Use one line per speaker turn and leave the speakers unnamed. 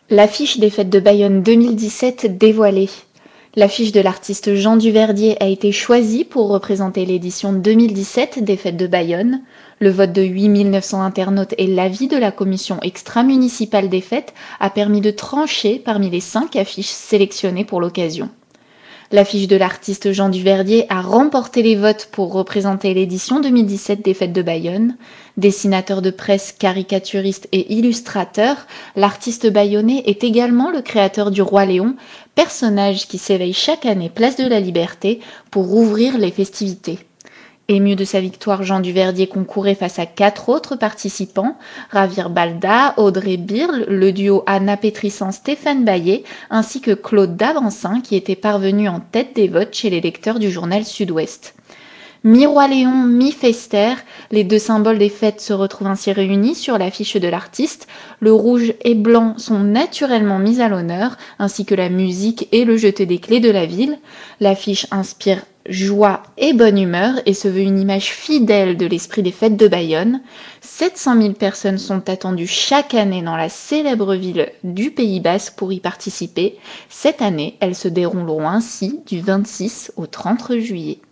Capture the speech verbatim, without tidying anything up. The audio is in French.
L'affiche des Fêtes de Bayonne deux mille dix-sept dévoilée. L'affiche de l'artiste Jean Duverdier a été choisie pour représenter l'édition deux mille dix-sept des Fêtes de Bayonne. Le vote de huit mille neuf cents internautes et l'avis de la commission extra-municipale des fêtes a permis de trancher parmi les cinq affiches sélectionnées pour l'occasion. L'affiche de l'artiste Jean Duverdier a remporté les votes pour représenter l'édition deux mille dix-sept des Fêtes de Bayonne. Dessinateur de presse, caricaturiste et illustrateur, l'artiste bayonnais est également le créateur du Roi Léon, personnage qui s'éveille chaque année place de la Liberté pour rouvrir les festivités. Ému de sa victoire, Jean Duverdier concourait face à quatre autres participants, Ravir Balda, Audrey Birle, le duo Anna Pétrissan-Stéphane Baillet, ainsi que Claude Davançin qui était parvenu en tête des votes chez les lecteurs du journal Sud-Ouest. Mi-Roi Léon, mi-Fester, les deux symboles des fêtes se retrouvent ainsi réunis sur l'affiche de l'artiste. Le rouge et blanc sont naturellement mis à l'honneur, ainsi que la musique et le jeté des clés de la ville. L'affiche inspire joie et bonne humeur et se veut une image fidèle de l'esprit des fêtes de Bayonne. sept cent mille personnes sont attendues chaque année dans la célèbre ville du Pays Basque pour y participer. Cette année, elles se dérouleront ainsi du vingt-six au trente juillet.